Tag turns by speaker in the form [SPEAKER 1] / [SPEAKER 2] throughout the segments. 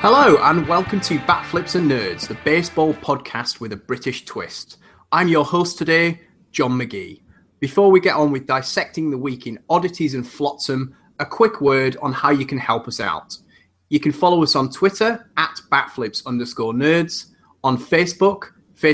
[SPEAKER 1] Hello and welcome to Bat Flips and Nerds, the baseball podcast with a British twist. I'm your host today, John McGee. Before we get on with dissecting the week in oddities and flotsam, a quick word on how you can help us out. You can follow us on Twitter at batflips_nerds, on Facebook,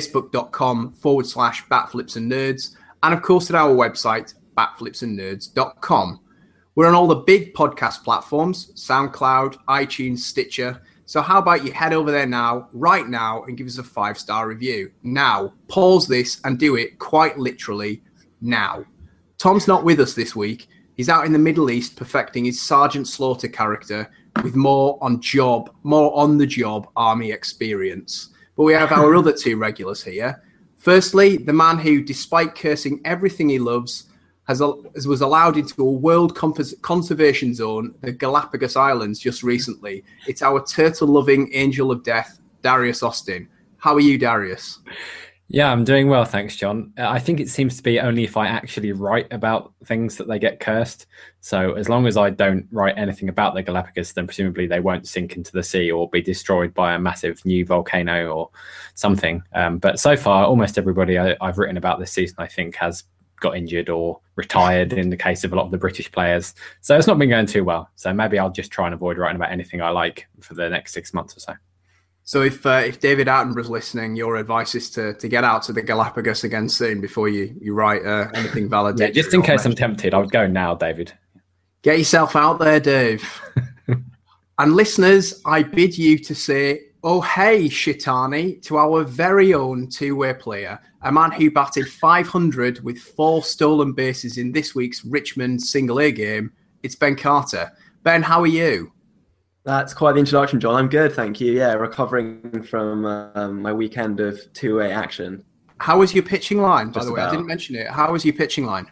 [SPEAKER 1] facebook.com/batflipsandnerds, and of course at our website, batflipsandnerds.com. We're on all the big podcast platforms, SoundCloud, iTunes, Stitcher. So how about you head over there now, right now, and give us a 5-star review. Now, pause this and do it quite literally now. Tom's not with us this week. He's out in the Middle East perfecting his Sergeant Slaughter character with more on the job army experience. But we have our other two regulars here. Firstly, the man who, despite cursing everything he loves, was allowed into a world conservation zone, the Galapagos Islands, just recently. It's our turtle-loving angel of death, Darius Austin. How are you, Darius?
[SPEAKER 2] Yeah, I'm doing well, thanks, John. I think it seems to be only if I actually write about things that they get cursed. So as long as I don't write anything about the Galapagos, then presumably they won't sink into the sea or be destroyed by a massive new volcano or something. But so far, almost everybody I've written about this season, I think, has got injured or retired in the case of a lot of the British players. So it's not been going too well. So maybe I'll just try and avoid writing about anything I like for the next 6 months or so.
[SPEAKER 1] So if David Attenborough's listening, your advice is to get out to the Galapagos again soon before you write anything valid.
[SPEAKER 2] Yeah, just in case I'm tempted, I would go now, David.
[SPEAKER 1] Get yourself out there, Dave. And listeners, I bid you to say, oh, hey, Shitani, to our very own two-way player, a man who batted 500 with 4 stolen bases in this week's Richmond single-A game. It's Ben Carter. Ben, how are you?
[SPEAKER 3] That's quite the introduction, John. I'm good, thank you. Yeah, recovering from my weekend of two-way action.
[SPEAKER 1] How was your pitching line, by the way? I didn't mention it. How was your pitching line?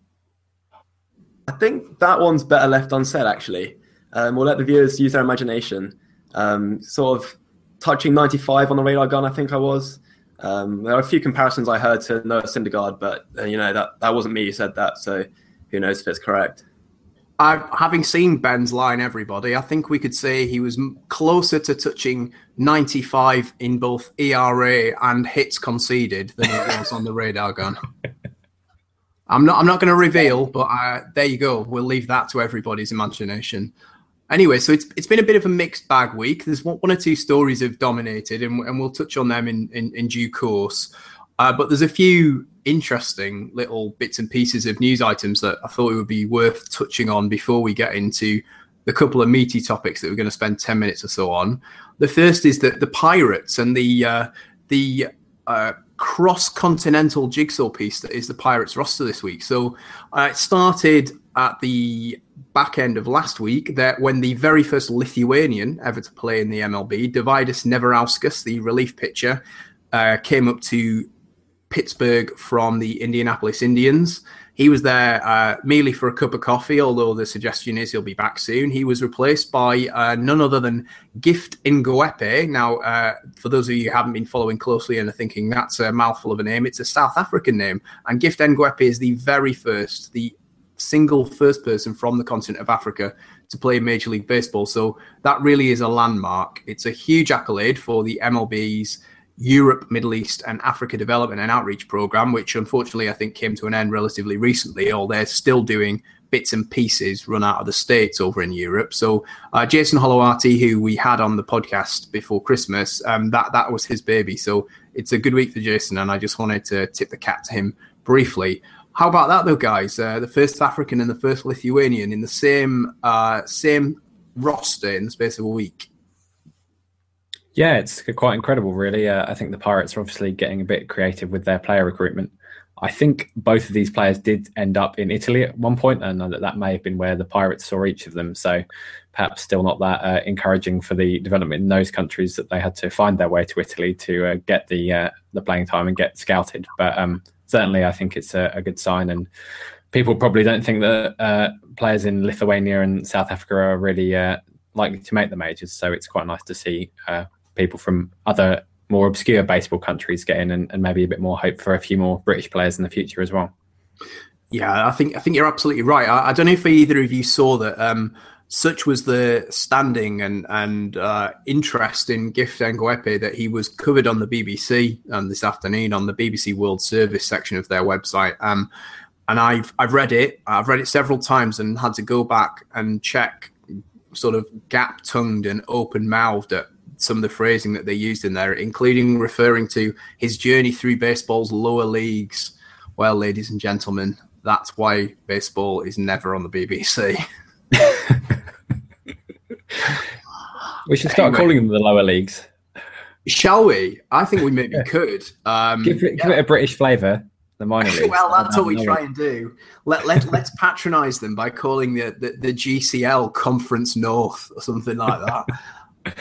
[SPEAKER 3] I think that one's better left unsaid, actually. We'll let the viewers use their imagination. Sort of touching 95 on the radar gun, I think I was. There are a few comparisons I heard to Noah Syndergaard, but that wasn't me who said that, so who knows if it's correct.
[SPEAKER 1] Having seen Ben's line, everybody, I think we could say he was closer to touching 95 in both ERA and hits conceded than he was on the radar gun. I'm not going to reveal, but there you go. We'll leave that to everybody's imagination. Anyway, so it's been a bit of a mixed bag week. There's one or two stories have dominated, and we'll touch on them in due course. But there's a few interesting little bits and pieces of news items that I thought it would be worth touching on before we get into the couple of meaty topics that we're going to spend 10 minutes or so on. The first is that the Pirates and the cross-continental jigsaw piece that is the Pirates roster this week. So it started at the back end of last week that when the very first Lithuanian ever to play in the MLB, Dovydas Neverauskas, the relief pitcher, came up to Pittsburgh from the Indianapolis Indians. He was there merely for a cup of coffee, although the suggestion is he'll be back soon. He was replaced by none other than Gift Ngouepe. Now, for those of you who haven't been following closely and are thinking that's a mouthful of a name, it's a South African name. And Gift Ngouepe is the single first person from the continent of Africa to play Major League Baseball. So that really is a landmark. It's a huge accolade for the MLB's Europe, Middle East and Africa Development and Outreach Program, which unfortunately I think came to an end relatively recently, or they're still doing bits and pieces run out of the States over in Europe. So Jason Holoarty, who we had on the podcast before Christmas, that was his baby. So it's a good week for Jason, and I just wanted to tip the cap to him briefly. How about that, though, guys? The first African and the first Lithuanian in the same roster in the space of a week.
[SPEAKER 2] Yeah, it's quite incredible, really. I think the Pirates are obviously getting a bit creative with their player recruitment. I think both of these players did end up in Italy at one point, and that may have been where the Pirates saw each of them. So perhaps still not that encouraging for the development in those countries that they had to find their way to Italy to get the playing time and get scouted. But certainly I think it's a good sign. And people probably don't think that players in Lithuania and South Africa are really likely to make the majors. So it's quite nice to see people from other more obscure baseball countries get in and maybe a bit more hope for a few more British players in the future as well.
[SPEAKER 1] Yeah, I think you're absolutely right. I don't know if either of you saw that such was the standing and interest in Gift Ngwepe that he was covered on the BBC this afternoon on the BBC World Service section of their website. And I've read it. I've read it several times and had to go back and check, sort of gap-tongued and open-mouthed at some of the phrasing that they used in there, including referring to his journey through baseball's lower leagues. Well, ladies and gentlemen, that's why baseball is never on the BBC.
[SPEAKER 2] We should start calling them the lower leagues.
[SPEAKER 1] Shall we? I think we maybe could.
[SPEAKER 2] Give it a British flavour, the minor leagues.
[SPEAKER 1] Well, that's what we try and do. Let's patronise them by calling the GCL Conference North or something like that.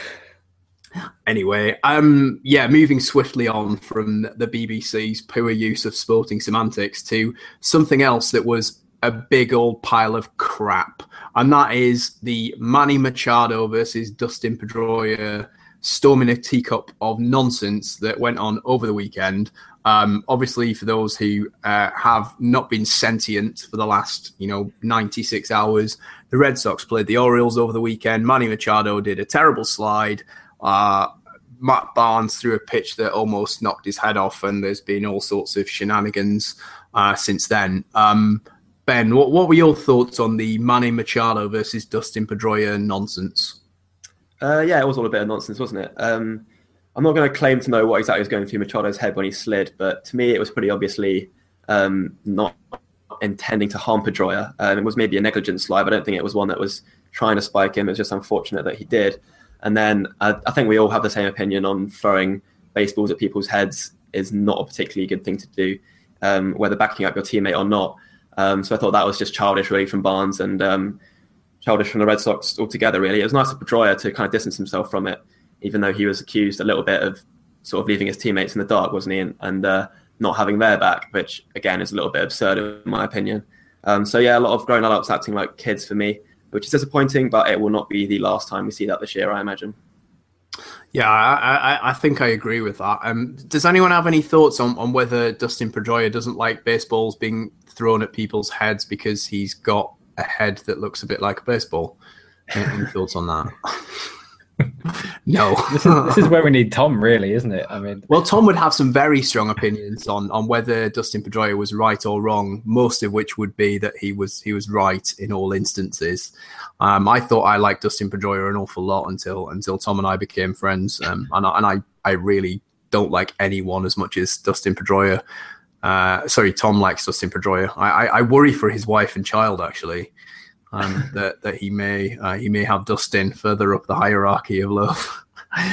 [SPEAKER 1] Anyway, moving swiftly on from the BBC's poor use of sporting semantics to something else that was a big old pile of crap, and that is the Manny Machado versus Dustin Pedroia storm in a teacup of nonsense that went on over the weekend. Obviously, for those who have not been sentient for the last 96 hours, the Red Sox played the Orioles over the weekend. Manny Machado did a terrible slide. Matt Barnes threw a pitch that almost knocked his head off, and there's been all sorts of shenanigans since then. Ben, what were your thoughts on the Manny Machado versus Dustin Pedroia nonsense?
[SPEAKER 3] It was all a bit of nonsense, wasn't it? I'm not going to claim to know what exactly was going through Machado's head when he slid, but to me it was pretty obviously not intending to harm Pedroia. It was maybe a negligent slide, but I don't think it was one that was trying to spike him. It was just unfortunate that he did. And then I think we all have the same opinion on throwing baseballs at people's heads is not a particularly good thing to do, whether backing up your teammate or not. So I thought that was just childish, really, from Barnes and childish from the Red Sox altogether, really. It was nice of Pedroia to kind of distance himself from it, even though he was accused a little bit of sort of leaving his teammates in the dark, wasn't he? And not having their back, which, again, is a little bit absurd, in my opinion. A lot of grown adults acting like kids for me, which is disappointing, but it will not be the last time we see that this year, I imagine.
[SPEAKER 1] Yeah, I think I agree with that. Does anyone have any thoughts on whether Dustin Pedroia doesn't like baseballs being thrown at people's heads because he's got a head that looks a bit like a baseball? Any thoughts on that? No.
[SPEAKER 2] This is where we need Tom, really, isn't it? I mean,
[SPEAKER 1] well, Tom would have some very strong opinions on whether Dustin Pedroia was right or wrong, most of which would be that he was right in all instances. I thought I liked Dustin Pedroia an awful lot until Tom and I became friends, and I really don't like anyone as much as Dustin Pedroia. Tom likes Dustin Pedroia. I worry for his wife and child, actually. That he may have Dustin further up the hierarchy of love.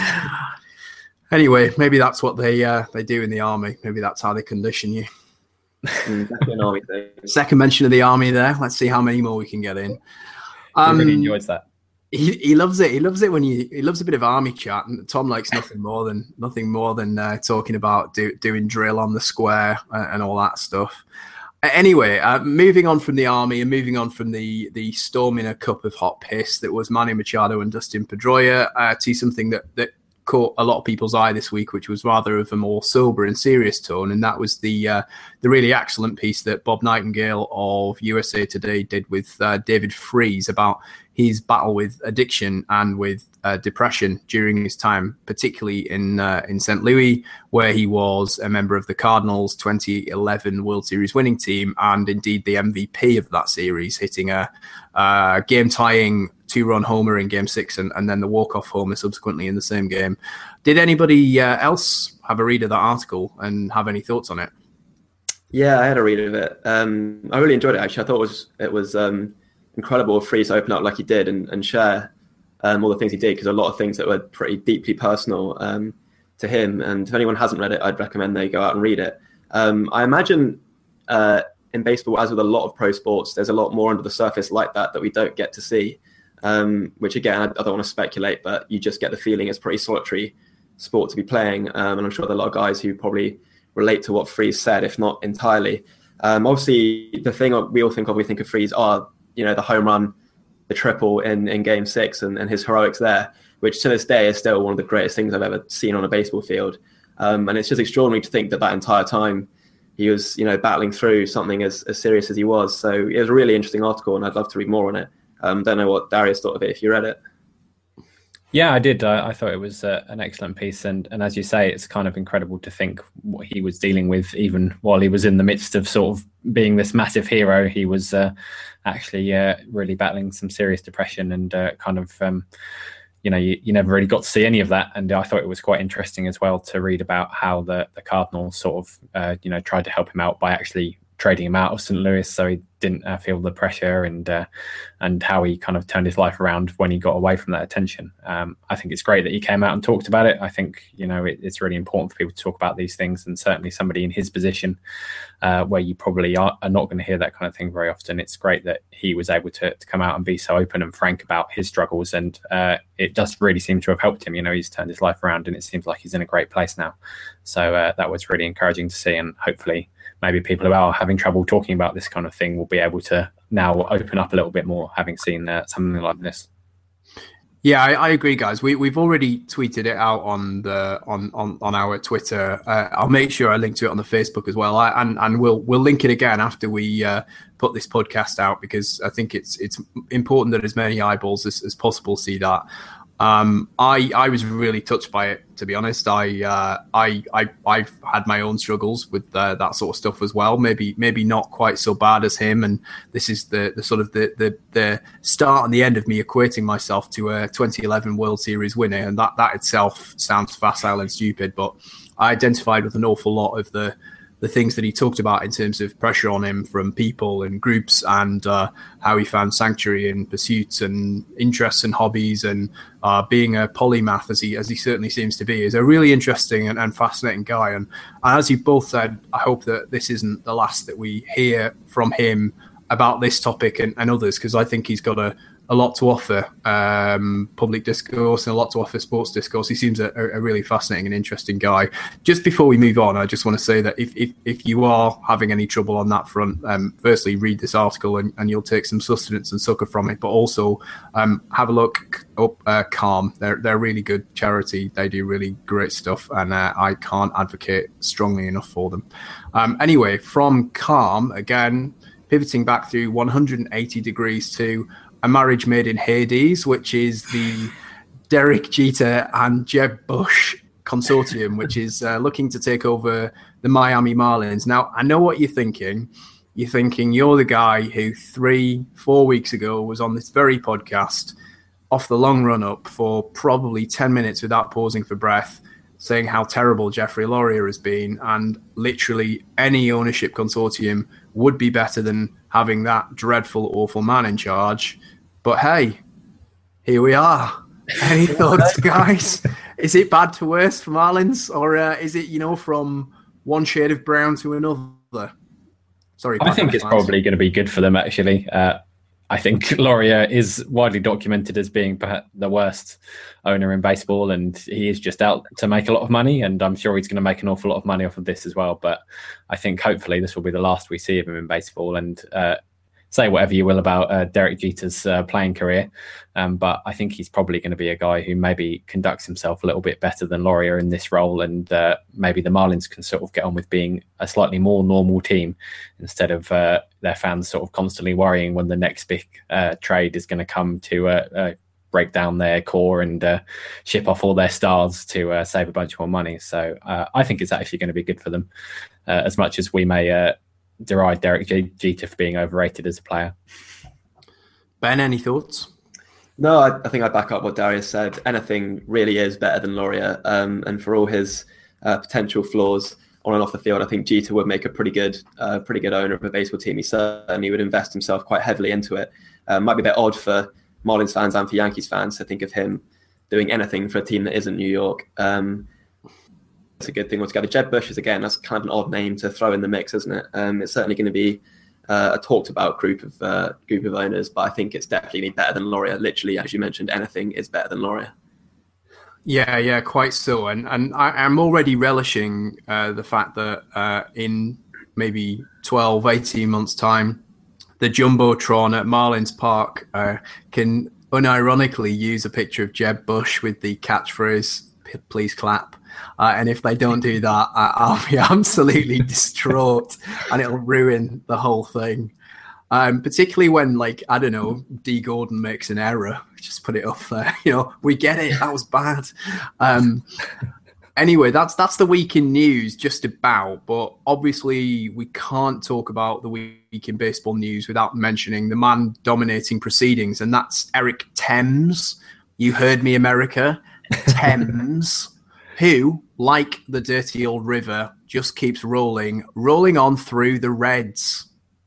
[SPEAKER 1] Anyway, maybe that's what they do in the army. Maybe that's how they condition you.
[SPEAKER 3] Definitely an army thing.
[SPEAKER 1] Second mention of the army there. Let's see how many more we can get in.
[SPEAKER 2] He really enjoys that.
[SPEAKER 1] He loves it. He loves it when he loves a bit of army chat. And Tom likes nothing more than talking about doing drill on the square and all that stuff. Anyway, moving on from the army and moving on from the storm in a cup of hot piss that was Manny Machado and Dustin Pedroia to something that caught a lot of people's eye this week, which was rather of a more sober and serious tone, and that was the really excellent piece that Bob Nightingale of USA Today did with David Freese about his battle with addiction and with depression during his time, particularly in St. Louis, where he was a member of the Cardinals' 2011 World Series winning team and indeed the MVP of that series, hitting a game-tying 2-run homer in Game 6 and then the walk-off homer subsequently in the same game. Did anybody else have a read of that article and have any thoughts on it?
[SPEAKER 3] Yeah, I had a read of it. I really enjoyed it, actually. I thought it was incredible of Freese to open up like he did and share all the things he did, because a lot of things that were pretty deeply personal to him. And if anyone hasn't read it, I'd recommend they go out and read it. I imagine in baseball, as with a lot of pro sports, there's a lot more under the surface like that we don't get to see. Which again, I don't want to speculate, but you just get the feeling it's a pretty solitary sport to be playing. And I'm sure there are a lot of guys who probably relate to what Freese said, if not entirely. Obviously, the thing we all think of Freese are, the home run, the triple in Game 6 and his heroics there, which to this day is still one of the greatest things I've ever seen on a baseball field. And it's just extraordinary to think that entire time he was, battling through something as serious as he was. So it was a really interesting article, and I'd love to read more on it. Don't know what Darius thought of it if you read it.
[SPEAKER 2] Yeah, I did. I thought it was an excellent piece, and as you say, it's kind of incredible to think what he was dealing with, even while he was in the midst of sort of being this massive hero. He was actually really battling some serious depression, and you never really got to see any of that. And I thought it was quite interesting as well to read about how the Cardinals sort of tried to help him out by actually trading him out of St. Louis so he didn't feel the pressure, and how he kind of turned his life around when he got away from that attention. I think it's great that he came out and talked about it. I think it's really important for people to talk about these things, and certainly somebody in his position where you probably are not going to hear that kind of thing very often. It's great that he was able to come out and be so open and frank about his struggles, and it does really seem to have helped him. He's turned his life around, and it seems like he's in a great place now. So that was really encouraging to see, and hopefully maybe people who are having trouble talking about this kind of thing will be able to now open up a little bit more, having seen something like this.
[SPEAKER 1] Yeah, I agree, guys. We've already tweeted it out on our Twitter. I'll make sure I link to it on the Facebook as well, and we'll link it again after we put this podcast out, because I think it's important that as many eyeballs as possible see that. I was really touched by it, to be honest. I've had my own struggles with that sort of stuff as well. Maybe not quite so bad as him. And this is the sort of the start and the end of me equating myself to a 2011 World Series winner, and that itself sounds facile and stupid. But I identified with an awful lot of the things that he talked about in terms of pressure on him from people and groups, and how he found sanctuary in pursuits and interests and hobbies, and being a polymath as he certainly seems to be. Is a really interesting and fascinating guy. And as you both said, I hope that this isn't the last that we hear from him about this topic and others, because I think he's got a lot to offer public discourse and a lot to offer sports discourse. He seems a really fascinating and interesting guy. Just before we move on, I just want to say that if you are having any trouble on that front, firstly, read this article and you'll take some sustenance and succor from it, but also have a look up Calm. They're a really good charity. They do really great stuff, and I can't advocate strongly enough for them. Anyway, from Calm, again, pivoting back through 180 degrees to A Marriage Made in Hades, which is the Derek Jeter and Jeb Bush consortium, which is looking to take over the Miami Marlins. Now, I know what you're thinking. You're thinking you're the guy who 3-4 weeks ago was on this very podcast off the long run up for probably 10 minutes without pausing for breath, saying how terrible Jeffrey Loria has been, and literally any ownership consortium would be better than having that dreadful, awful man in charge. But hey, here we are. Any thoughts, guys? Is it bad to worse for Marlins, or is it, from one shade of brown to another? Sorry,
[SPEAKER 2] I think it's probably going to be good for them, actually. I think Loria is widely documented as being perhaps the worst owner in baseball, and he is just out to make a lot of money, and I'm sure he's going to make an awful lot of money off of this as well. But I think hopefully this will be the last we see of him in baseball. And say whatever you will about Derek Jeter's playing career, but I think he's probably going to be a guy who maybe conducts himself a little bit better than Loria in this role, and maybe the Marlins can sort of get on with being a slightly more normal team instead of their fans sort of constantly worrying when the next big trade is going to come to break down their core and ship off all their stars to save a bunch more money. So I think it's actually going to be good for them, as much as we may deride Derek Jeter for being overrated as a player.
[SPEAKER 1] Ben, any thoughts?
[SPEAKER 3] No, I think I back up what Darius said. Anything really is better than Loria, and for all his potential flaws on and off the field, I think Jeter would make a pretty good owner of a baseball team. He certainly would invest himself quite heavily into it. Might be a bit odd for Marlins fans and for Yankees fans to think of him doing anything for a team that isn't New York. It's a good thing altogether. Jeb Bush is, again, that's kind of an odd name to throw in the mix, isn't it? It's certainly going to be a talked about group of owners, but I think it's definitely better than Loria. Literally, as you mentioned, anything is better than Loria.
[SPEAKER 1] Yeah, quite so. And I'm already relishing the fact that in maybe 12, 18 months' time, the Jumbotron at Marlins Park can unironically use a picture of Jeb Bush with the catchphrase, "Please clap." And if they don't do that, I'll be absolutely distraught, and it'll ruin the whole thing. Particularly when, like, I don't know, D. Gordon makes an error. Just put it up there. We get it. That was bad. Anyway, that's the week in news, just about. But obviously, we can't talk about the week in baseball news without mentioning the man dominating proceedings, and that's Eric Thames. You heard me, America. Thames, who, like the dirty old river, just keeps rolling on through the Reds.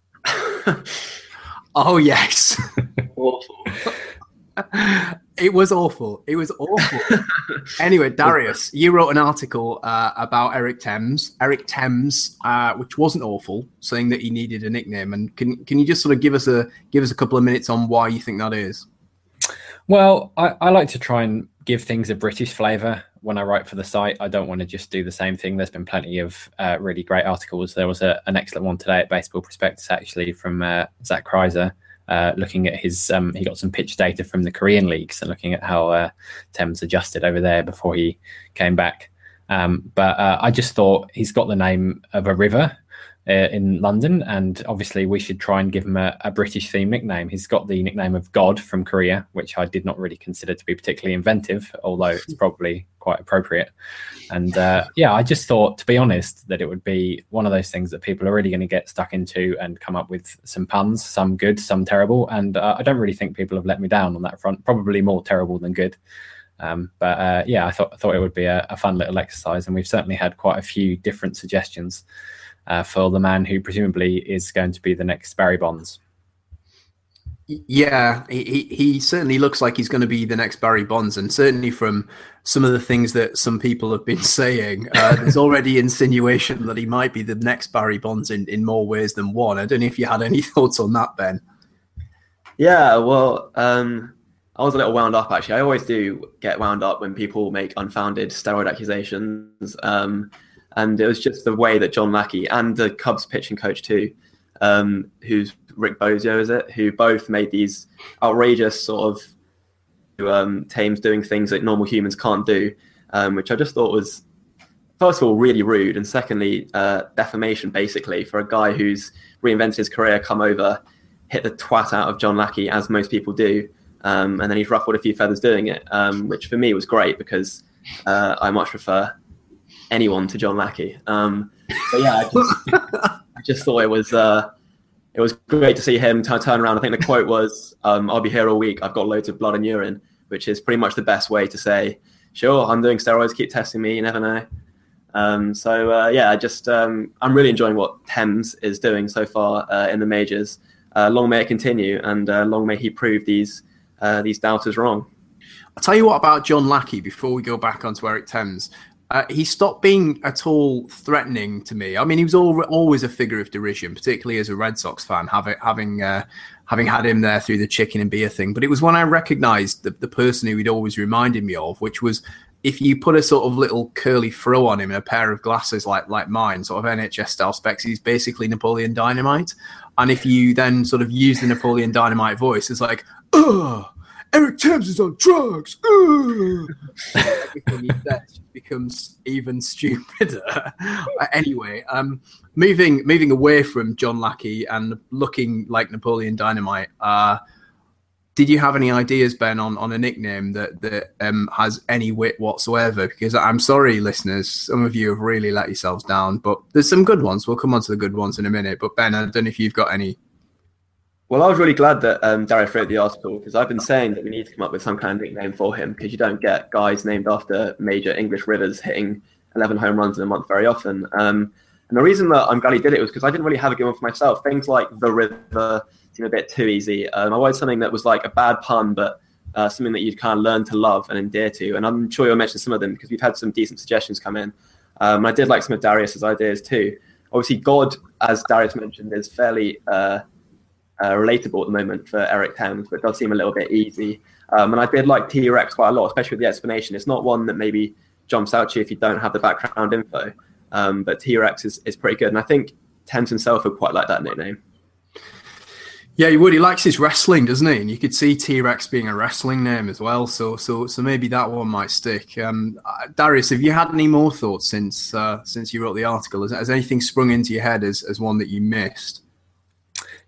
[SPEAKER 1] Oh, yes.
[SPEAKER 3] Awful.
[SPEAKER 1] It was awful. Anyway, Darius, you wrote an article about Eric Thames. Which wasn't awful, saying that he needed a nickname. And can you just sort of give us a couple of minutes on why you think that is?
[SPEAKER 2] Well, I like to try and give things a British flavour when I write for the site. I don't want to just do the same thing. There's been plenty of really great articles. There was an excellent one today at Baseball Prospectus, actually, from Zach Kreiser, looking at his he got some pitch data from the Korean leagues and looking at how Thames adjusted over there before he came back. But I just thought he's got the name of a river in London, and obviously we should try and give him a British themed nickname. He's got the nickname of God from Korea, which I did not really consider to be particularly inventive, although it's probably quite appropriate. And I just thought, to be honest, that it would be one of those things that people are really going to get stuck into and come up with some puns, some good, some terrible. And I don't really think people have let me down on that front, probably more terrible than good. I thought it would be a fun little exercise, and we've certainly had quite a few different suggestions for the man who presumably is going to be the next Barry Bonds.
[SPEAKER 1] Yeah, he certainly looks like he's going to be the next Barry Bonds, and certainly from some of the things that some people have been saying, there's already insinuation that he might be the next Barry Bonds in more ways than one. I don't know if you had any thoughts on that, Ben.
[SPEAKER 3] Yeah, well, I was a little wound up, actually. I always do get wound up when people make unfounded steroid accusations. And it was just the way that John Lackey and the Cubs pitching coach too, who's Rick Bozio, is it? Who both made these outrageous sort of Thames doing things that normal humans can't do, which I just thought was, first of all, really rude, and secondly, defamation, basically, for a guy who's reinvented his career, come over, hit the twat out of John Lackey, as most people do, and then he's ruffled a few feathers doing it, which for me was great, because I much prefer anyone to John Lackey. But yeah, I just thought it was great to see him turn around. I think the quote was, "I'll be here all week. I've got loads of blood and urine," which is pretty much the best way to say, "Sure, I'm doing steroids. Keep testing me. You never know." I'm really enjoying what Thames is doing so far in the majors. Long may it continue, and long may he prove these doubters wrong.
[SPEAKER 1] I'll tell you what about John Lackey before we go back onto Eric Thames. He stopped being at all threatening to me. I mean, he was always a figure of derision, particularly as a Red Sox fan, having had him there through the chicken and beer thing. But it was when I recognised the person who he'd always reminded me of, which was if you put a sort of little curly fro on him and a pair of glasses like mine, sort of NHS-style specs, he's basically Napoleon Dynamite. And if you then sort of use the Napoleon Dynamite voice, it's like, ugh! Eric Thames is on drugs. Everything he says becomes even stupider. Anyway, moving away from John Lackey and looking like Napoleon Dynamite, did you have any ideas, Ben, on a nickname that has any wit whatsoever? Because I'm sorry, listeners, some of you have really let yourselves down, but there's some good ones. We'll come on to the good ones in a minute. But Ben, I don't know if you've got any.
[SPEAKER 3] Well, I was really glad that Darius wrote the article, because I've been saying that we need to come up with some kind of nickname for him, because you don't get guys named after major English rivers hitting 11 home runs in a month very often. And the reason that I'm glad he did it was because I didn't really have a good one for myself. Things like the river seem a bit too easy. I wanted something that was like a bad pun, but something that you'd kind of learn to love and endear to. And I'm sure you'll mention some of them, because we've had some decent suggestions come in. I did like some of Darius's ideas too. Obviously, God, as Darius mentioned, is fairly relatable at the moment for Eric Thames, but it does seem a little bit easy. And I did like T-Rex quite a lot, especially with the explanation. It's not one that maybe jumps out to you if you don't have the background info, but T-Rex is pretty good. And I think Thames himself would quite like that nickname.
[SPEAKER 1] Yeah, he would. He likes his wrestling, doesn't he? And you could see T-Rex being a wrestling name as well. So maybe that one might stick. Darius, have you had any more thoughts since you wrote the article? Has anything sprung into your head as one that you missed?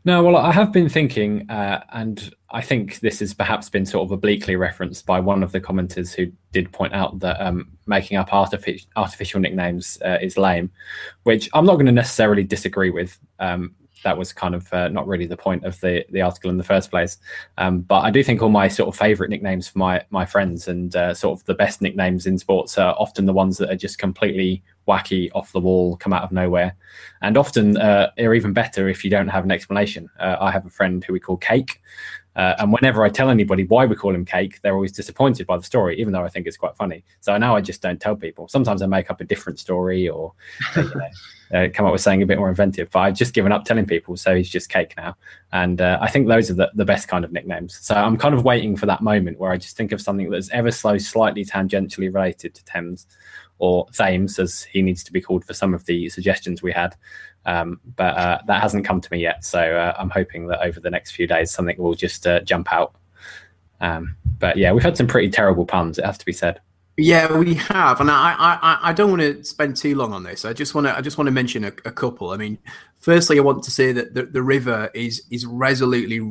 [SPEAKER 2] No, well, I have been thinking, and I think this has perhaps been sort of obliquely referenced by one of the commenters who did point out that making up artificial nicknames is lame, which I'm not going to necessarily disagree with. That was kind of not really the point of the article in the first place. But I do think all my sort of favourite nicknames for my friends and sort of the best nicknames in sports are often the ones that are just completely wacky, off the wall, come out of nowhere. And often are even better if you don't have an explanation. I have a friend who we call Cake. And whenever I tell anybody why we call him Cake, they're always disappointed by the story, even though I think it's quite funny. So now I just don't tell people. Sometimes I make up a different story or come up with something a bit more inventive. But I've just given up telling people, so he's just Cake now. And I think those are the best kind of nicknames. So I'm kind of waiting for that moment where I just think of something that's ever so slightly tangentially related to Thames, or Thames, as he needs to be called for some of the suggestions we had. But that hasn't come to me yet. So I'm hoping that over the next few days, something will just jump out. But yeah, we've had some pretty terrible puns, it has to be said.
[SPEAKER 1] Yeah, we have, and I don't want to spend too long on this. I just want to mention a couple. I mean, firstly, I want to say that the river is resolutely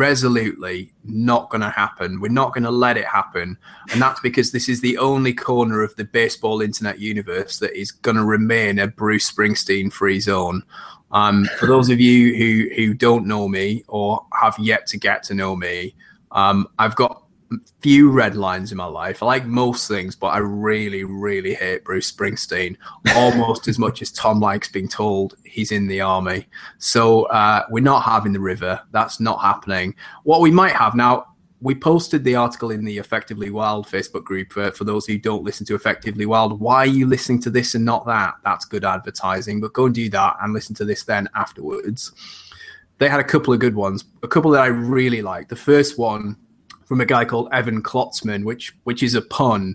[SPEAKER 1] not going to happen. We're not going to let it happen, and that's because this is the only corner of the baseball internet universe that is going to remain a Bruce Springsteen free zone. For those of you who don't know me or have yet to get to know me, I've got few red lines in my life. I like most things, but I really hate Bruce Springsteen almost as much as Tom likes being told he's in the army. So we're not having the river. That's not happening. What we might have now, we posted the article in the Effectively Wild Facebook group for those who don't listen to Effectively Wild. Why are you listening to this and not that? That's good advertising, but go and do that and listen to this then afterwards. They had a couple of good ones, a couple that I really liked. The first one from a guy called Evan Klotzman, which is a pun,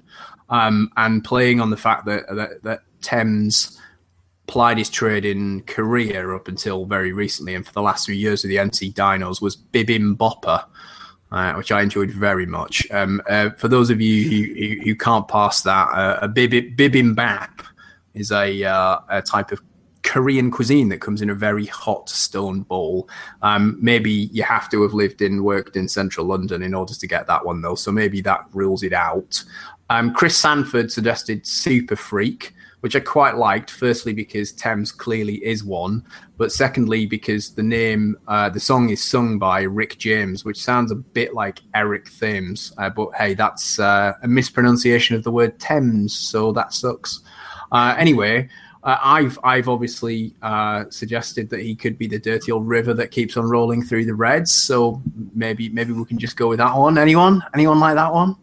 [SPEAKER 1] and playing on the fact that Thames plied his trade in Korea up until very recently, and for the last 3 years with the NC Dinos, was Bibim Bopper, which I enjoyed very much. For those of you who can't pass that, a bibimbap is a type of Korean cuisine that comes in a very hot stone bowl. Maybe you have to have lived and worked in central London in order to get that one, though, so maybe that rules it out. Chris Sanford suggested Super Freak, which I quite liked, firstly because Thames clearly is one, but secondly because the song is sung by Rick James, which sounds a bit like Eric Thames, but hey, that's a mispronunciation of the word Thames, so that sucks. Anyway, I've obviously suggested that he could be the dirty old river that keeps on rolling through the Reds. So maybe we can just go with that one. Anyone like that one?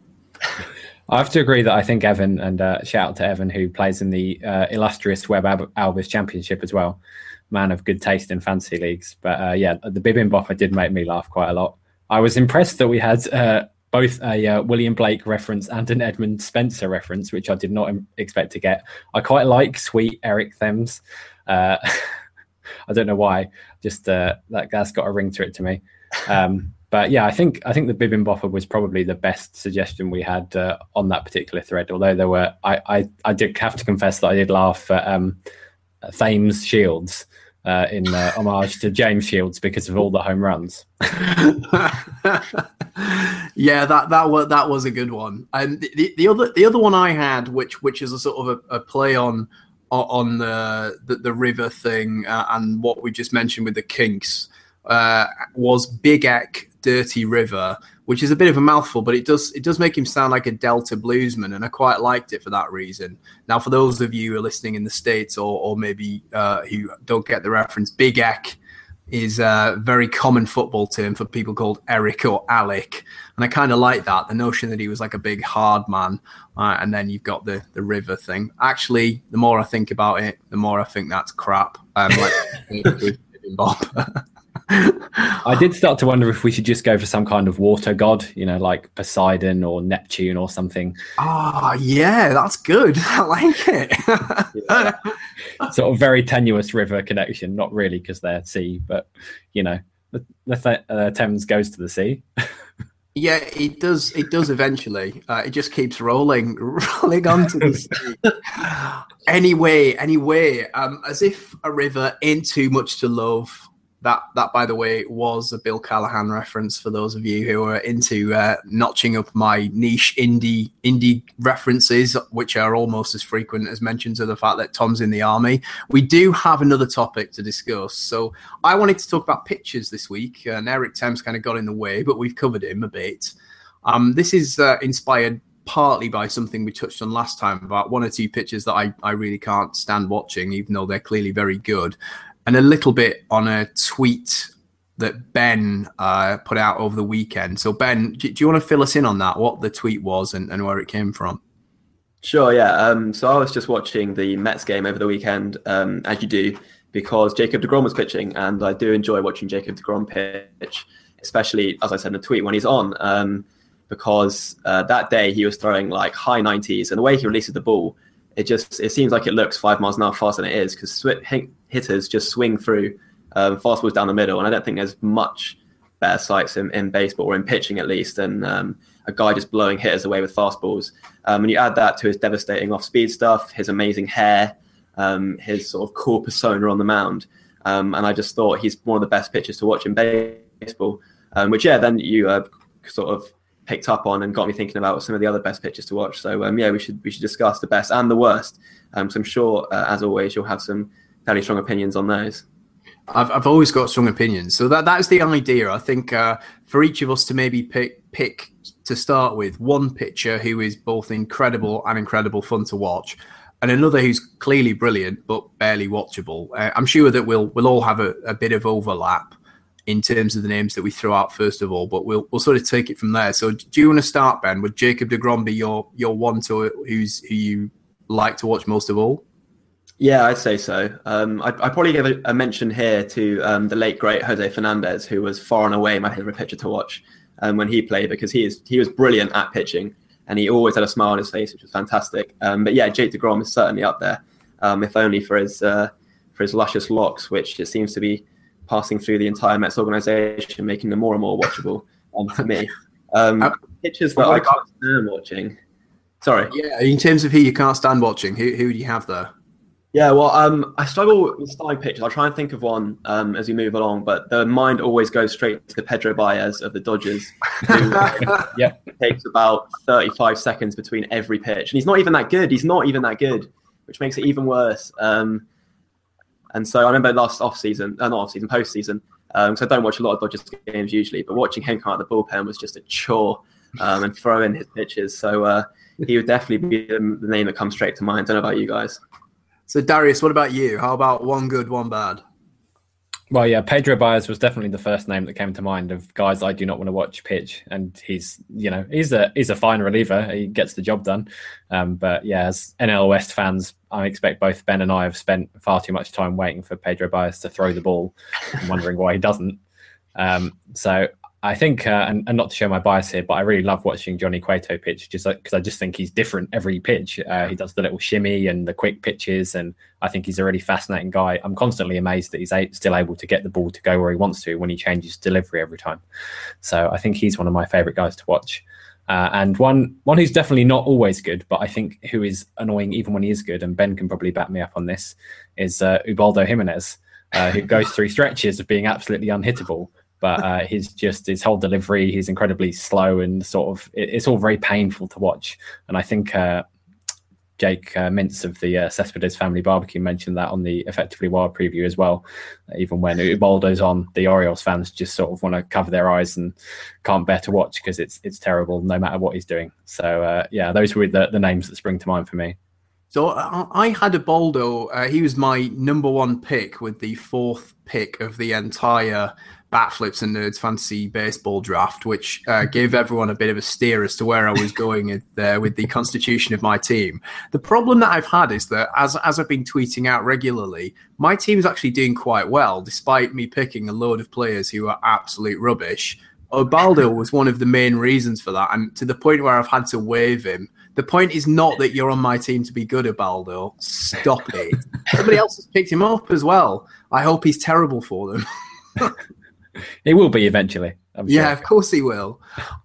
[SPEAKER 2] I have to agree that I think Evan, and shout out to Evan, who plays in the illustrious Web Albus Championship as well. Man of good taste in fantasy leagues. But yeah, the Bibimbopper did make me laugh quite a lot. I was impressed that we had both a William Blake reference and an Edmund Spencer reference, which I did not expect to get. I quite like sweet Eric Thames. I don't know why, just that's got a ring to it to me. But yeah, I think the Bibimbopper was probably the best suggestion we had on that particular thread. Although there were, I did have to confess that I did laugh at Thames Shields in homage to James Shields because of all the home runs.
[SPEAKER 1] Yeah, that was a good one. And the other one I had, which is a sort of a play on the river thing and what we just mentioned with the Kinks, was Big Eck Dirty River, which is a bit of a mouthful, but it does make him sound like a Delta bluesman, and I quite liked it for that reason. Now, for those of you who are listening in the States or maybe who don't get the reference, Big Eck is a very common football term for people called Eric or Alec, and I kind of like that, the notion that he was like a big hard man, and then you've got the river thing. Actually, the more I think about it, the more I think that's crap.
[SPEAKER 2] I did start to wonder if we should just go for some kind of water god, like Poseidon or Neptune or something.
[SPEAKER 1] Yeah, that's good. I like it.
[SPEAKER 2] Yeah. Sort of very tenuous river connection, not really because they're sea, but the Thames goes to the sea.
[SPEAKER 1] Yeah, it does. It does eventually. It just keeps rolling onto the sea. Anyway, as if a river ain't too much to love. That, by the way, was a Bill Callahan reference for those of you who are into notching up my niche indie references, which are almost as frequent as mentions of the fact that Tom's in the army. We do have another topic to discuss. So I wanted to talk about pitches this week, and Eric Thames kind of got in the way, but we've covered him a bit. This is inspired partly by something we touched on last time about one or two pitches that I really can't stand watching, even though they're clearly very good. And a little bit on a tweet that Ben put out over the weekend. So, Ben, do you want to fill us in on that, what the tweet was and where it came from?
[SPEAKER 3] Sure, yeah. So I was just watching the Mets game over the weekend, as you do, because Jacob deGrom was pitching, and I do enjoy watching Jacob deGrom pitch, especially, as I said in the tweet, when he's on, because that day he was throwing like high 90s, and the way he releases the ball, it seems like it looks 5 miles an hour faster than it is, because hitters just swing through fastballs down the middle, and I don't think there's much better sights in baseball, or in pitching at least, than a guy just blowing hitters away with fastballs. And you add that to his devastating off-speed stuff, his amazing hair, his sort of cool persona on the mound, and I just thought he's one of the best pitchers to watch in baseball, which then you sort of picked up on and got me thinking about some of the other best pitchers to watch. So we should discuss the best and the worst. So I'm sure, as always, you'll have some fairly strong opinions on those.
[SPEAKER 1] I've always got strong opinions. So that's the idea. I think for each of us to maybe pick to start with one pitcher who is both incredible and incredible fun to watch, and another who's clearly brilliant but barely watchable. I'm sure that we'll all have a bit of overlap in terms of the names that we throw out first of all, but we'll sort of take it from there. So do you want to start, Ben? Would Jacob deGrom be your one to who you like to watch most of all?
[SPEAKER 3] Yeah, I'd say so. I'd probably give a mention here to the late great Jose Fernandez, who was far and away my favorite pitcher to watch when he played, because he was brilliant at pitching, and he always had a smile on his face, which was fantastic. But yeah, Jake deGrom is certainly up there, if only for his luscious locks, which it seems to be passing through the entire Mets organization, making them more and more watchable to me. Pitchers that I can't stand watching. Sorry.
[SPEAKER 1] Yeah, in terms of who you can't stand watching, who do you have there?
[SPEAKER 3] Yeah, well, I struggle with starting pitchers. I'll try and think of one as we move along, but the mind always goes straight to Pedro Baez of the Dodgers, who takes about 35 seconds between every pitch. And he's not even that good. Which makes it even worse. And so I remember postseason. So I don't watch a lot of Dodgers games usually, but watching him come out of the bullpen was just a chore, and throw in his pitches. So he would definitely be the name that comes straight to mind. I don't know about you guys.
[SPEAKER 1] So Darius, what about you? How about one good, one bad?
[SPEAKER 2] Well, yeah, Pedro Baez was definitely the first name that came to mind of guys I do not want to watch pitch, and he's a fine reliever. He gets the job done. But yeah, as NL West fans, I expect both Ben and I have spent far too much time waiting for Pedro Baez to throw the ball and wondering why he doesn't. So I think, and not to show my bias here, but I really love watching Johnny Cueto pitch, just because I just think he's different every pitch. He does the little shimmy and the quick pitches, and I think he's a really fascinating guy. I'm constantly amazed that he's still able to get the ball to go where he wants to when he changes delivery every time. So I think he's one of my favorite guys to watch. And one who's definitely not always good, but I think who is annoying even when he is good, and Ben can probably back me up on this, is Ubaldo Jimenez, who goes through stretches of being absolutely unhittable. But his whole delivery, he's incredibly slow, and it's all very painful to watch. And I think Jake Mintz of the Cespedes Family Barbecue mentioned that on the Effectively Wild preview as well. Even when Ubaldo's on, the Orioles fans just sort of want to cover their eyes and can't bear to watch because it's terrible no matter what he's doing. So those were the names that spring to mind for me.
[SPEAKER 1] So I had Ubaldo. He was my number one pick with the fourth pick of the entire Bat Flips and Nerds Fantasy Baseball draft, which gave everyone a bit of a steer as to where I was going with the constitution of my team. The problem that I've had is that as I've been tweeting out regularly, my team is actually doing quite well, despite me picking a load of players who are absolute rubbish. Ubaldo was one of the main reasons for that, and to the point where I've had to waive him. The point is not that you're on my team to be good, Ubaldo. Stop it. Somebody else has picked him up as well. I hope he's terrible for them.
[SPEAKER 2] He will be eventually.
[SPEAKER 1] Yeah, sure. Of course he will.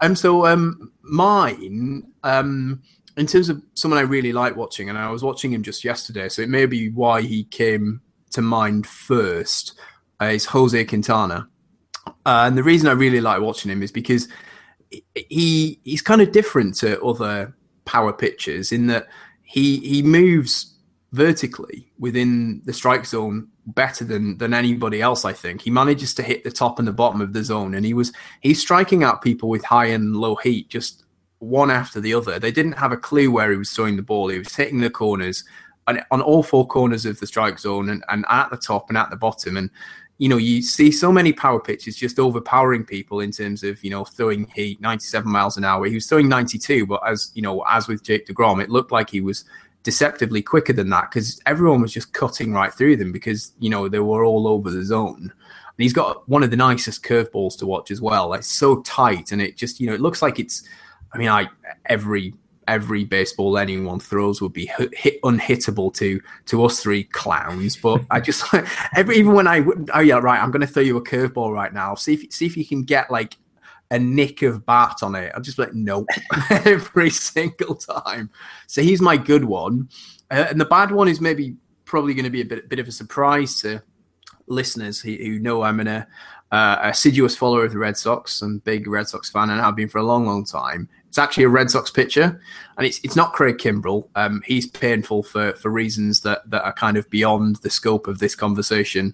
[SPEAKER 1] Mine, in terms of someone I really like watching, and I was watching him just yesterday, so it may be why he came to mind first. is Jose Quintana. And the reason I really like watching him is because he's kind of different to other power pitchers in that he moves vertically within the strike zone better than anybody else. I think he manages to hit the top and the bottom of the zone, and he's striking out people with high and low heat just one after the other. They didn't have a clue where he was throwing the ball. He was hitting the corners and on all four corners of the strike zone and at the top and at the bottom. And you see so many power pitches just overpowering people in terms of, throwing heat 97 miles an hour. He was throwing 92, but as with Jake DeGrom, it looked like he was deceptively quicker than that because everyone was just cutting right through them because, they were all over the zone. And he's got one of the nicest curveballs to watch as well. It's so tight and it just, it looks like it's, every baseball anyone throws would be unhittable to us three clowns. But I just even when I'm going to throw you a curveball right now. See if you can get like a nick of bat on it. I'm just like, nope, every single time. So he's my good one, and the bad one is probably going to be a bit of a surprise to listeners who know I'm an assiduous follower of the Red Sox and big Red Sox fan, and I've been for a long, long time. It's actually a Red Sox pitcher, and it's not Craig Kimbrell. He's painful for reasons that are kind of beyond the scope of this conversation,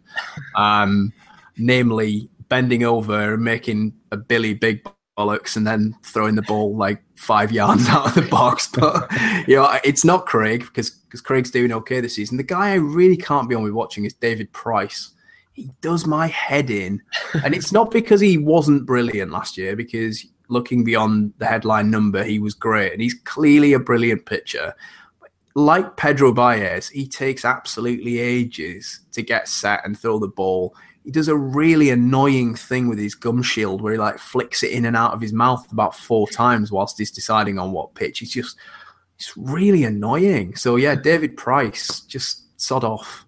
[SPEAKER 1] namely bending over and making a Billy Big Bollocks and then throwing the ball like 5 yards out of the box. But it's not Craig because Craig's doing okay this season. The guy I really can't be on with watching is David Price. He does my head in, and it's not because he wasn't brilliant last year, because looking beyond the headline number, he was great, and he's clearly a brilliant pitcher. Like Pedro Baez, he takes absolutely ages to get set and throw the ball. He does a really annoying thing with his gum shield where he like flicks it in and out of his mouth about 4 times whilst he's deciding on what pitch. It's really annoying. So yeah, David Price, just sod off.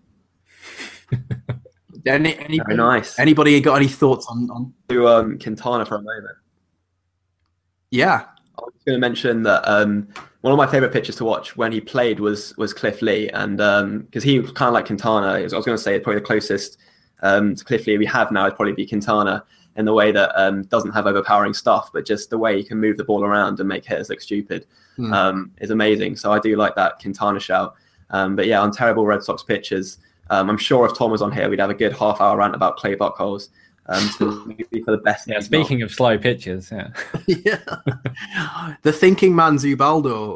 [SPEAKER 3] Very nice.
[SPEAKER 1] Anybody got any thoughts on
[SPEAKER 3] Quintana for a moment?
[SPEAKER 1] Yeah.
[SPEAKER 3] I was going to mention that one of my favorite pitchers to watch when he played was Cliff Lee, and because he was kind of like Quintana. I was going to say probably the closest to Cliff Lee we have now would probably be Quintana in the way that doesn't have overpowering stuff, but just the way he can move the ball around and make hitters look stupid is amazing. So I do like that Quintana shout. But yeah, on terrible Red Sox pitchers, I'm sure if Tom was on here, we'd have a good half-hour rant about Clay Buchholz. So maybe for the best.
[SPEAKER 2] Yeah, speaking of slow pitches, yeah.
[SPEAKER 1] Yeah. The thinking man Zubaldo,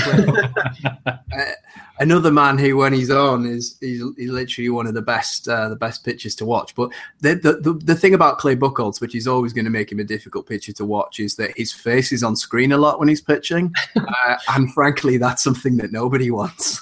[SPEAKER 1] another man who, when he's on, he's literally one of the best pitchers to watch. But the thing about Clay Buchholz, which is always going to make him a difficult pitcher to watch, is that his face is on screen a lot when he's pitching, and frankly, that's something that nobody wants.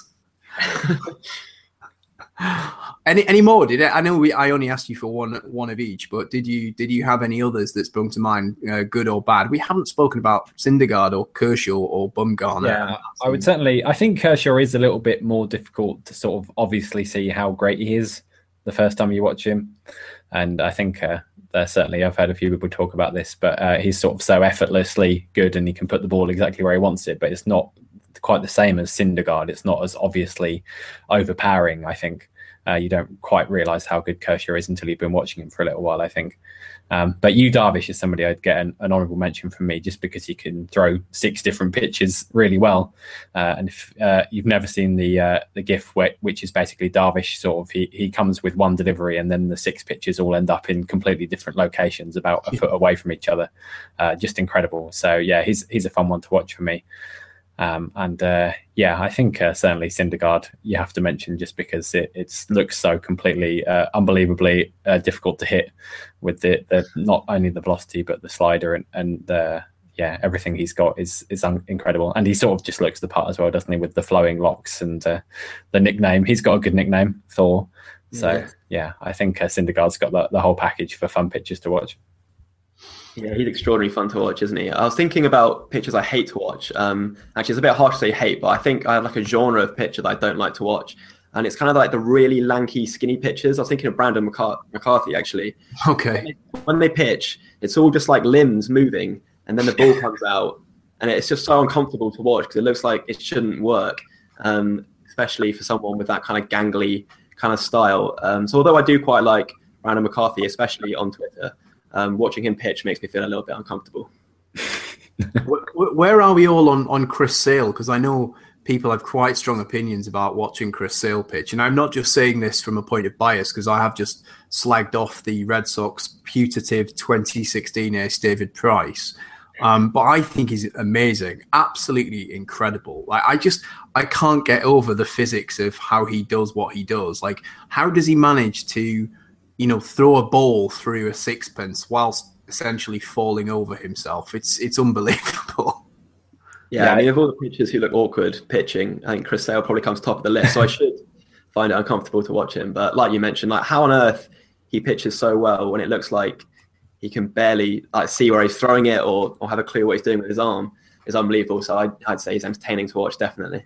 [SPEAKER 1] Any more? I know I only asked you for one of each, but did you have any others that sprung to mind, good or bad? We haven't spoken about Syndergaard or Kershaw or Bumgarner.
[SPEAKER 2] Yeah, I would certainly. I think Kershaw is a little bit more difficult to sort of obviously see how great he is the first time you watch him, and I think certainly I've heard a few people talk about this, but he's sort of so effortlessly good, and he can put the ball exactly where he wants it, but it's not quite the same as Syndergaard. It's not as obviously overpowering, I think. You don't quite realise how good Kershaw is until you've been watching him for a little while, I think. But Yu Darvish is somebody I'd get an honourable mention from me, just because he can throw 6 different pitches really well. And if you've never seen the GIF, which is basically Darvish sort of, he comes with one delivery and then the 6 pitches all end up in completely different locations, about a foot away from each other. Just incredible. So yeah, he's a fun one to watch for me. I think certainly Syndergaard you have to mention, just because it looks so completely unbelievably difficult to hit with the not only the velocity but the slider and everything he's got is incredible, and he sort of just looks the part as well, doesn't he, with the flowing locks and the nickname. He's got a good nickname, Thor. So yeah, I think Syndergaard's got the whole package for fun pitches to watch.
[SPEAKER 3] Yeah, he's extraordinarily fun to watch, isn't he? I was thinking about pitchers I hate to watch. Actually, it's a bit harsh to say hate, but I think I have like a genre of pitcher that I don't like to watch. And it's kind of like the really lanky, skinny pitchers. I was thinking of Brandon McCarthy, actually.
[SPEAKER 1] Okay.
[SPEAKER 3] When they pitch, it's all just like limbs moving, and then the ball comes out. And it's just so uncomfortable to watch because it looks like it shouldn't work, especially for someone with that kind of gangly kind of style. So although I do quite like Brandon McCarthy, especially on Twitter. Watching him pitch makes me feel a little bit uncomfortable.
[SPEAKER 1] Where are we all on Chris Sale? Because I know people have quite strong opinions about watching Chris Sale pitch. And I'm not just saying this from a point of bias, because I have just slagged off the Red Sox putative 2016 ace David Price. But I think he's amazing, absolutely incredible. Like I can't get over the physics of how he does what he does. Like, how does he manage to, throw a ball through a sixpence whilst essentially falling over himself? It's unbelievable.
[SPEAKER 3] Yeah, I mean, of all the pitchers who look awkward pitching, I think Chris Sale probably comes top of the list. So I should find it uncomfortable to watch him. But like you mentioned, like how on earth he pitches so well when it looks like he can barely see where he's throwing it or have a clue what he's doing with his arm is unbelievable. So I'd say he's entertaining to watch, definitely.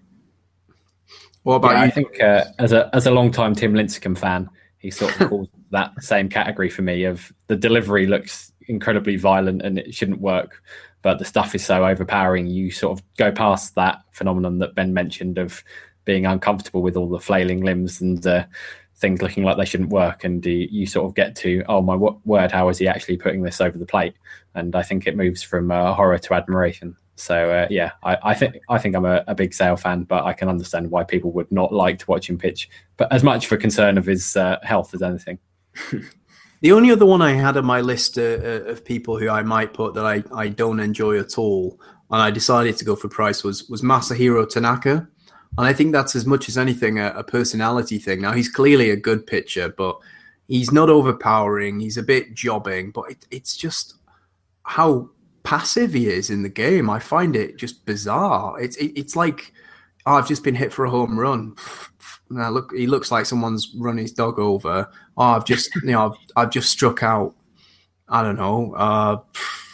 [SPEAKER 2] What about you? I think as a long-time Tim Lincecum fan, he sort of falls that same category for me of the delivery looks incredibly violent and it shouldn't work, but the stuff is so overpowering. You sort of go past that phenomenon that Ben mentioned of being uncomfortable with all the flailing limbs and things looking like they shouldn't work, and you sort of get to, oh my word, how is he actually putting this over the plate? And I think it moves from horror to admiration. So I think I'm a big Sale fan, but I can understand why people would not like to watch him pitch, but as much for concern of his health as anything.
[SPEAKER 1] The only other one I had on my list of people who I might put that I don't enjoy at all, and I decided to go for Price, was Masahiro Tanaka. And I think that's as much as anything a personality thing. Now, he's clearly a good pitcher, but he's not overpowering. He's a bit jobbing, but it's just how passive he is in the game. I find it just bizarre. It's like, oh, I've just been hit for a home run. Now look, he looks like someone's run his dog over. Oh, I've just struck out. I don't know.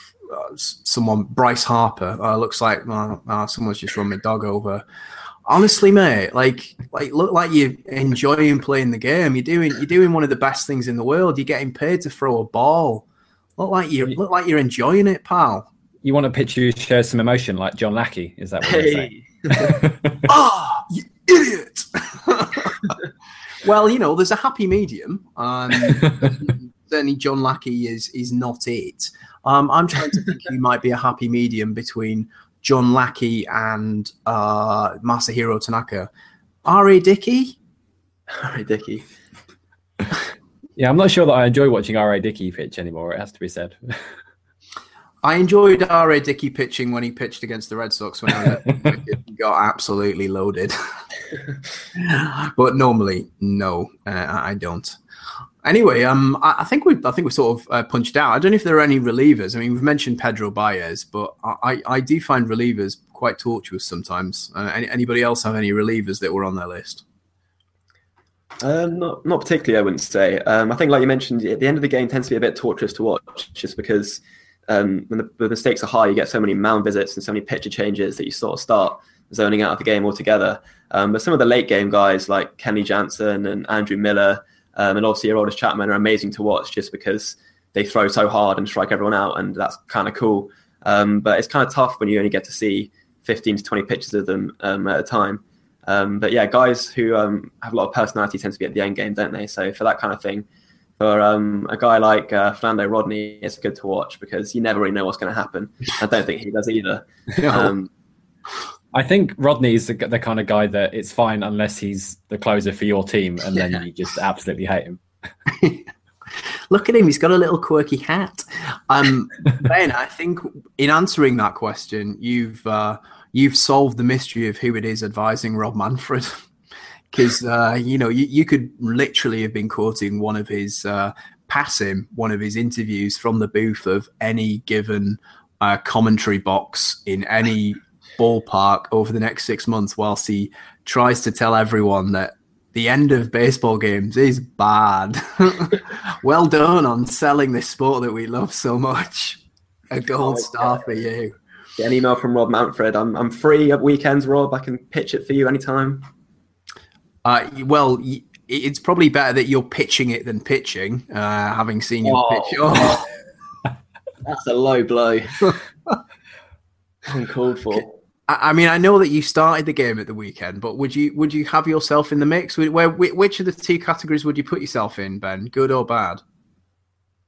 [SPEAKER 1] Someone, Bryce Harper. Looks like someone's just run my dog over. Honestly, mate, like look like you're enjoying playing the game. You're doing one of the best things in the world. You're getting paid to throw a ball. Look like you're enjoying it, pal.
[SPEAKER 2] You want a pitcher who shares some emotion, like John Lackey? Is that what you're saying?
[SPEAKER 1] You idiot! Well, there's a happy medium. Certainly, John Lackey is not it. I'm trying to think who might be a happy medium between John Lackey and Masahiro Tanaka. R.A. Dickey?
[SPEAKER 3] R.A. Dickey.
[SPEAKER 2] Yeah, I'm not sure that I enjoy watching R.A. Dickey pitch anymore, it has to be said.
[SPEAKER 1] I enjoyed R.A. Dickey pitching when he pitched against the Red Sox when he got absolutely loaded. But normally, no, I don't. Anyway, I think we sort of punched out. I don't know if there are any relievers. I mean, we've mentioned Pedro Baez, but I do find relievers quite tortuous sometimes. Anybody else have any relievers that were on their list?
[SPEAKER 3] Not particularly, I wouldn't say. I think, like you mentioned, at the end of the game tends to be a bit torturous to watch, just because when the stakes are high, you get so many mound visits and so many pitcher changes that you sort of start zoning out of the game altogether. But some of the late game guys like Kenley Jansen and Andrew Miller, and obviously Aroldis Chapman, are amazing to watch just because they throw so hard and strike everyone out, and that's kind of cool. But it's kind of tough when you only get to see 15 to 20 pitches of them at a time. But yeah, guys who have a lot of personality tend to be at the end game, don't they? So for that kind of thing, for a guy like Fernando Rodney, it's good to watch because you never really know what's going to happen. I don't think he does either.
[SPEAKER 2] I think Rodney's the kind of guy that it's fine unless he's the closer for your team, and then you just absolutely hate him.
[SPEAKER 1] Look at him, he's got a little quirky hat. Ben, I think in answering that question, you've solved the mystery of who it is advising Rob Manfred. Because, you could literally have been quoting one of his interviews from the booth of any given commentary box in any ballpark over the next 6 months, whilst he tries to tell everyone that the end of baseball games is bad. Well done on selling this sport that we love so much. A gold star for you.
[SPEAKER 3] Get an email from Rob Manfred. I'm free at weekends, Rob. I can pitch it for you anytime.
[SPEAKER 1] Well, it's probably better that you're pitching it than pitching, having seen you pitch. Oh.
[SPEAKER 3] That's a low blow. Uncalled for.
[SPEAKER 1] I mean, I know that you started the game at the weekend, but would you have yourself in the mix? Which of the two categories would you put yourself in, Ben? Good or bad?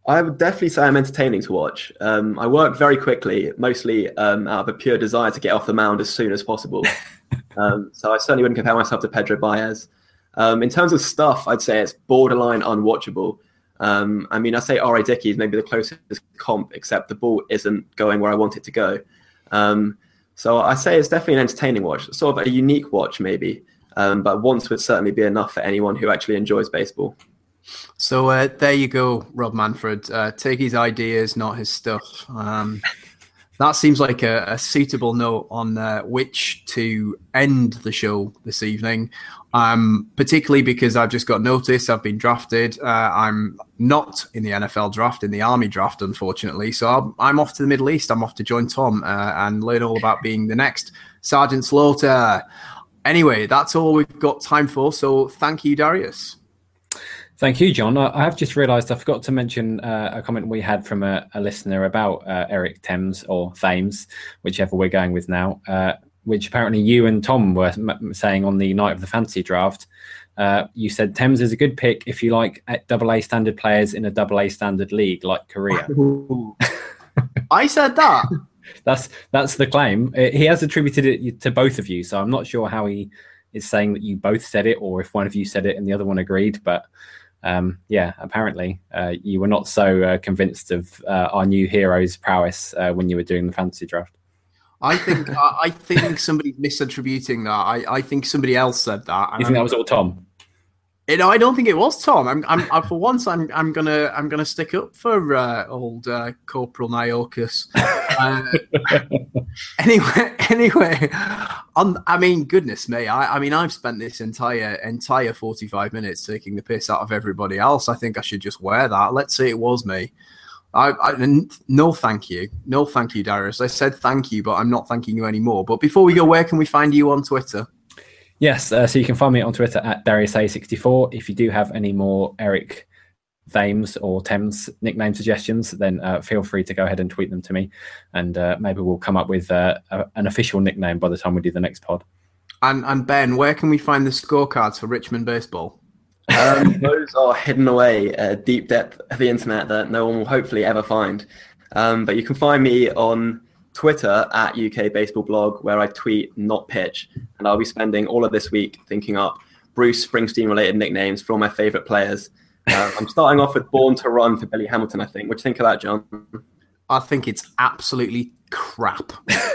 [SPEAKER 3] I would definitely say I'm entertaining to watch. I work very quickly, mostly out of a pure desire to get off the mound as soon as possible. So I certainly wouldn't compare myself to Pedro Baez. In terms of stuff, I'd say it's borderline unwatchable. I mean, I say R.A. Dickey is maybe the closest comp, except the ball isn't going where I want it to go. So I say it's definitely an entertaining watch, sort of a unique watch maybe, but once would certainly be enough for anyone who actually enjoys baseball.
[SPEAKER 1] So there you go, Rob Manfred. Take his ideas, not his stuff. That seems like a suitable note on which to end the show this evening, particularly because I've just got notice. I've been drafted. I'm not in the NFL draft, in the Army draft, unfortunately. So I'm off to the Middle East. I'm off to join Tom and learn all about being the next Sergeant Slaughter. Anyway, that's all we've got time for. So thank you, Darius.
[SPEAKER 2] Thank you, John. I have just realised I forgot to mention a comment we had from a listener about Eric Thames or Thames, whichever we're going with now, which apparently you and Tom were saying on the night of the fantasy draft. You said Thames is a good pick if you like AA standard players in a AA standard league like Korea.
[SPEAKER 1] I said that.
[SPEAKER 2] That's the claim. He has attributed it to both of you, so I'm not sure how he is saying that you both said it or if one of you said it and the other one agreed, but apparently you were not so convinced of our new hero's prowess when you were doing the fantasy draft.
[SPEAKER 1] I think somebody's misattributing that. I think somebody else said that.
[SPEAKER 2] You think that was all Tom?
[SPEAKER 1] I don't think it was Tom. I'm for once I'm gonna stick up for old Corporal Niokas. Anyway, goodness me. I've spent this entire 45 minutes taking the piss out of everybody else. I think I should just wear that. Let's say it was me. No, thank you, Darius. I said thank you, but I'm not thanking you anymore. But before we go, where can we find you on Twitter?
[SPEAKER 2] Yes, so you can find me on Twitter at DariusA64. If you do have any more Eric Thames or Thames nickname suggestions, then feel free to go ahead and tweet them to me, and maybe we'll come up with an official nickname by the time we do the next pod.
[SPEAKER 1] And Ben, where can we find the scorecards for Richmond baseball?
[SPEAKER 3] Those are hidden away deep depth of the internet that no one will hopefully ever find. But you can find me on Twitter at UK Baseball Blog, where I tweet, not pitch. And I'll be spending all of this week thinking up Bruce Springsteen-related nicknames for all my favourite players. I'm starting off with Born to Run for Billy Hamilton, I think. What do you think of that, John?
[SPEAKER 1] I think it's absolutely crap.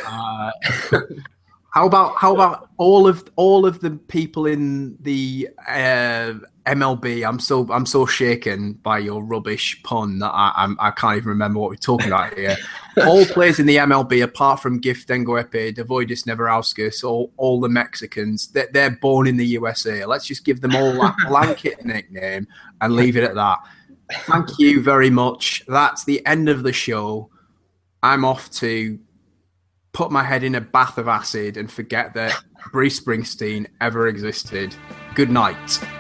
[SPEAKER 1] How about all of the people in the MLB? I'm so shaken by your rubbish pun that I can't even remember what we're talking about here. All players in the MLB, apart from Gift Enguepe, Devoidus Neverauskas, all the Mexicans, they're born in the USA. Let's just give them all that blanket nickname and leave it at that. Thank you very much. That's the end of the show. I'm off to put my head in a bath of acid and forget that Bruce Springsteen ever existed. Good night.